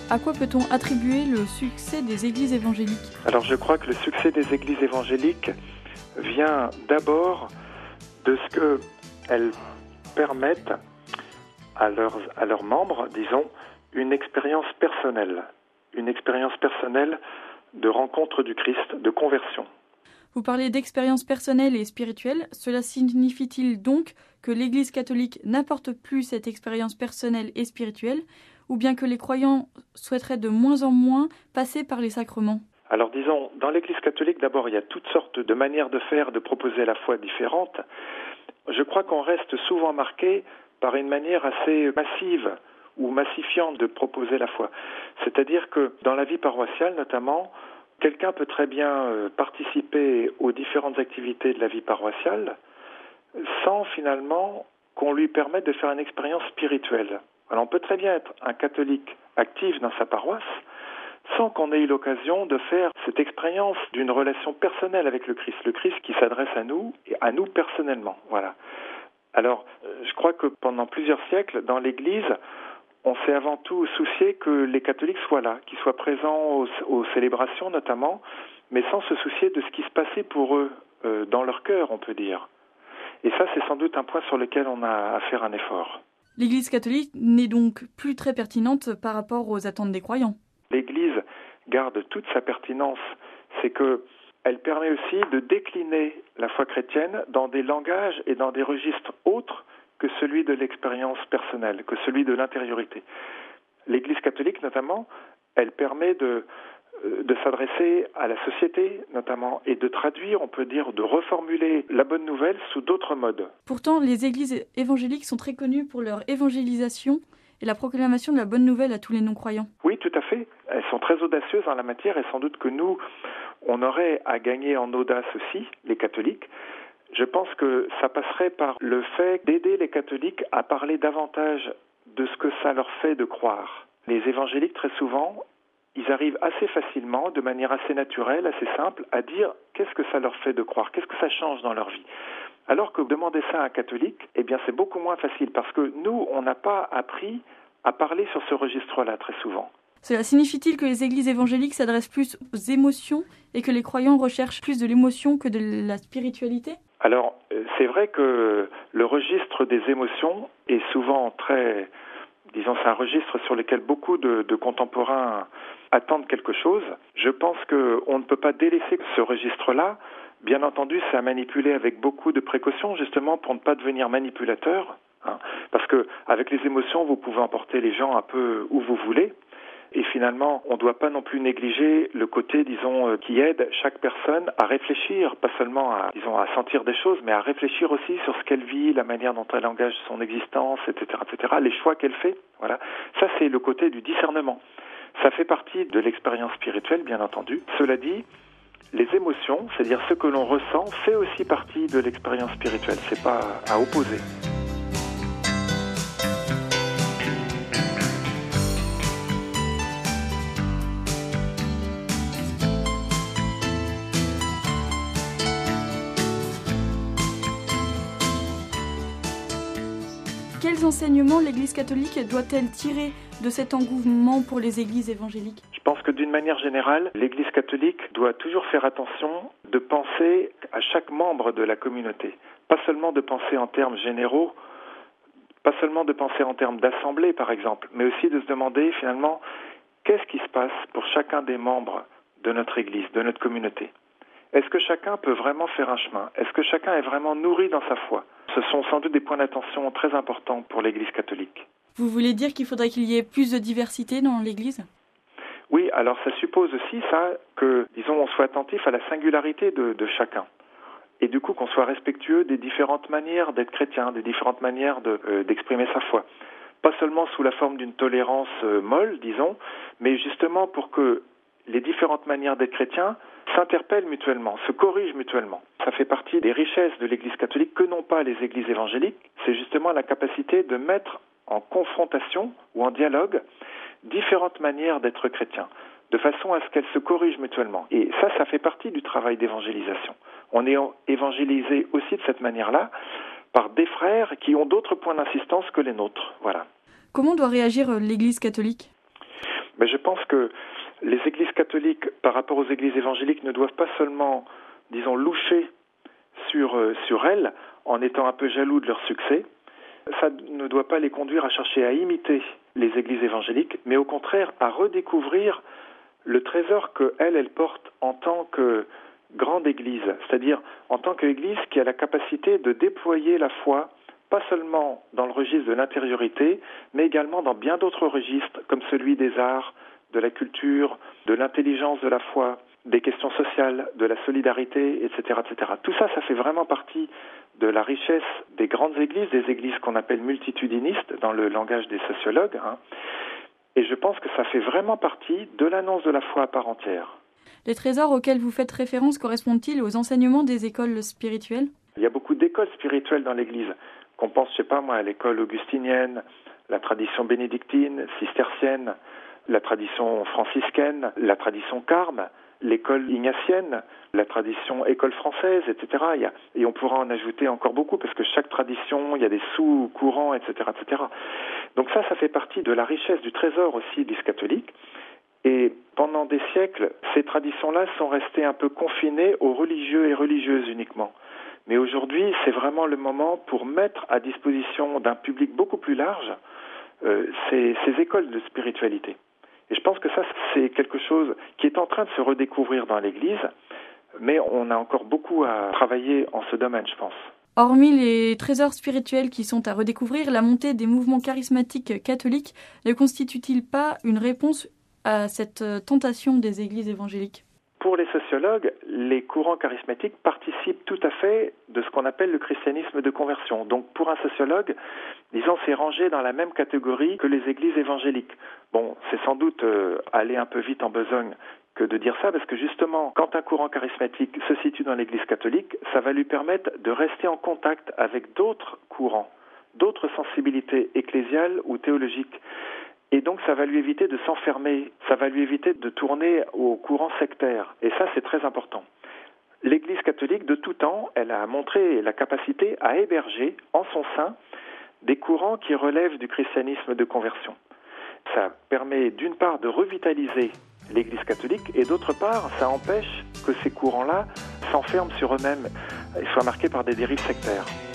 À quoi peut-on attribuer le succès des églises évangéliques ? Alors je crois que le succès des églises évangéliques vient d'abord de ce qu'elles permettent à leurs membres, disons, une expérience personnelle de rencontre du Christ, de conversion. Vous parlez d'expérience personnelle et spirituelle. Cela signifie-t-il donc que l'Église catholique n'apporte plus cette expérience personnelle et spirituelle, ou bien que les croyants souhaiteraient de moins en moins passer par les sacrements ? Alors disons, dans l'Église catholique, d'abord, il y a toutes sortes de manières de faire, de proposer la foi différentes. Je crois qu'on reste souvent marqué par une manière assez massive ou massifiante de proposer la foi. C'est-à-dire que dans la vie paroissiale notamment, quelqu'un peut très bien participer aux différentes activités de la vie paroissiale sans finalement qu'on lui permette de faire une expérience spirituelle. Alors on peut très bien être un catholique actif dans sa paroisse sans qu'on ait eu l'occasion de faire cette expérience d'une relation personnelle avec le Christ qui s'adresse à nous et à nous personnellement. Voilà. Alors, je crois que pendant plusieurs siècles, dans l'Église, on s'est avant tout soucié que les catholiques soient là, qu'ils soient présents aux célébrations notamment, mais sans se soucier de ce qui se passait pour eux, dans leur cœur, on peut dire. Et ça, c'est sans doute un point sur lequel on a à faire un effort. L'Église catholique n'est donc plus très pertinente par rapport aux attentes des croyants. L'Église garde toute sa pertinence, c'est qu'elle permet aussi de décliner la foi chrétienne dans des langages et dans des registres autres que celui de l'expérience personnelle, que celui de l'intériorité. L'Église catholique, notamment, elle permet de s'adresser à la société, notamment, et de traduire, on peut dire, de reformuler la bonne nouvelle sous d'autres modes. Pourtant, les églises évangéliques sont très connues pour leur évangélisation et la proclamation de la bonne nouvelle à tous les non-croyants. Oui, tout à fait. Elles sont très audacieuses en la matière et sans doute que nous, on aurait à gagner en audace aussi, les catholiques. Je pense que ça passerait par le fait d'aider les catholiques à parler davantage de ce que ça leur fait de croire. Les évangéliques, très souvent, ils arrivent assez facilement, de manière assez naturelle, assez simple, à dire qu'est-ce que ça leur fait de croire, qu'est-ce que ça change dans leur vie. Alors que demander ça à un catholique, eh bien c'est beaucoup moins facile, parce que nous, on n'a pas appris à parler sur ce registre-là très souvent. Cela signifie-t-il que les églises évangéliques s'adressent plus aux émotions et que les croyants recherchent plus de l'émotion que de la spiritualité ? Alors, c'est vrai que le registre des émotions est souvent très, disons, c'est un registre sur lequel beaucoup de contemporains attendent quelque chose. Je pense qu'on ne peut pas délaisser ce registre-là. Bien entendu, c'est à manipuler avec beaucoup de précautions, justement, pour ne pas devenir manipulateur. Parce que avec les émotions, vous pouvez emporter les gens un peu où vous voulez. Et finalement, on ne doit pas non plus négliger le côté, disons, qui aide chaque personne à réfléchir, pas seulement à sentir des choses, mais à réfléchir aussi sur ce qu'elle vit, la manière dont elle engage son existence, etc., les choix qu'elle fait. Voilà. Ça, c'est le côté du discernement. Ça fait partie de l'expérience spirituelle, bien entendu. Cela dit, les émotions, c'est-à-dire ce que l'on ressent, fait aussi partie de l'expérience spirituelle. C'est pas à opposer. Quels enseignements l'Église catholique doit-elle tirer de cet engouement pour les églises évangéliques ? Je pense que d'une manière générale, l'Église catholique doit toujours faire attention de penser à chaque membre de la communauté. Pas seulement de penser en termes généraux, pas seulement de penser en termes d'assemblée par exemple, mais aussi de se demander finalement qu'est-ce qui se passe pour chacun des membres de notre Église, de notre communauté. Est-ce que chacun peut vraiment faire un chemin ? Est-ce que chacun est vraiment nourri dans sa foi ? Ce sont sans doute des points d'attention très importants pour l'Église catholique. Vous voulez dire qu'il faudrait qu'il y ait plus de diversité dans l'Église ? Oui, alors ça suppose aussi ça que, disons, on soit attentif à la singularité de chacun. Et du coup, qu'on soit respectueux des différentes manières d'être chrétien, des différentes manières d'exprimer sa foi. Pas seulement sous la forme d'une tolérance molle, disons, mais justement pour que les différentes manières d'être chrétien s'interpellent mutuellement, se corrigent mutuellement. Ça fait partie des richesses de l'Église catholique que n'ont pas les églises évangéliques. C'est justement la capacité de mettre en confrontation ou en dialogue différentes manières d'être chrétien, de façon à ce qu'elles se corrigent mutuellement. Et ça fait partie du travail d'évangélisation. On est évangélisé aussi de cette manière-là par des frères qui ont d'autres points d'insistance que les nôtres. Voilà. Comment doit réagir l'Église catholique ? Mais je pense que les églises catholiques, par rapport aux églises évangéliques, ne doivent pas seulement, disons, loucher sur elles en étant un peu jaloux de leur succès. Ça ne doit pas les conduire à chercher à imiter les églises évangéliques, mais au contraire à redécouvrir le trésor qu'elles portent en tant que grande église, c'est-à-dire en tant qu'église qui a la capacité de déployer la foi, pas seulement dans le registre de l'intériorité, mais également dans bien d'autres registres, comme celui des arts, de la culture, de l'intelligence de la foi, des questions sociales, de la solidarité, etc., etc. Tout ça, ça fait vraiment partie de la richesse des grandes églises, des églises qu'on appelle multitudinistes dans le langage des sociologues. Et je pense que ça fait vraiment partie de l'annonce de la foi à part entière. Les trésors auxquels vous faites référence correspondent-ils aux enseignements des écoles spirituelles ? Il y a beaucoup d'écoles spirituelles dans l'Église. Qu'on pense, je sais pas moi, à l'école augustinienne, la tradition bénédictine, cistercienne, la tradition franciscaine, la tradition carme, l'école ignatienne, la tradition école française, etc. Et on pourra en ajouter encore beaucoup, parce que chaque tradition, il y a des sous-courants, etc., etc. Donc ça fait partie de la richesse, du trésor aussi de l'Église catholique. Et pendant des siècles, ces traditions-là sont restées un peu confinées aux religieux et religieuses uniquement. Mais aujourd'hui, c'est vraiment le moment pour mettre à disposition d'un public beaucoup plus large ces écoles de spiritualité. Et je pense que ça, c'est quelque chose qui est en train de se redécouvrir dans l'Église, mais on a encore beaucoup à travailler en ce domaine, je pense. Hormis les trésors spirituels qui sont à redécouvrir, la montée des mouvements charismatiques catholiques ne constitue-t-il pas une réponse à cette tentation des églises évangéliques ? Pour les sociologues, les courants charismatiques participent tout à fait de ce qu'on appelle le christianisme de conversion. Donc pour un sociologue, disons, c'est rangé dans la même catégorie que les églises évangéliques. Bon, c'est sans doute aller un peu vite en besogne que de dire ça, parce que justement, quand un courant charismatique se situe dans l'église catholique, ça va lui permettre de rester en contact avec d'autres courants, d'autres sensibilités ecclésiales ou théologiques. Et donc, ça va lui éviter de s'enfermer, ça va lui éviter de tourner au courant sectaire. Et ça, c'est très important. L'Église catholique, de tout temps, elle a montré la capacité à héberger en son sein des courants qui relèvent du christianisme de conversion. Ça permet d'une part de revitaliser l'Église catholique et d'autre part, ça empêche que ces courants-là s'enferment sur eux-mêmes et soient marqués par des dérives sectaires.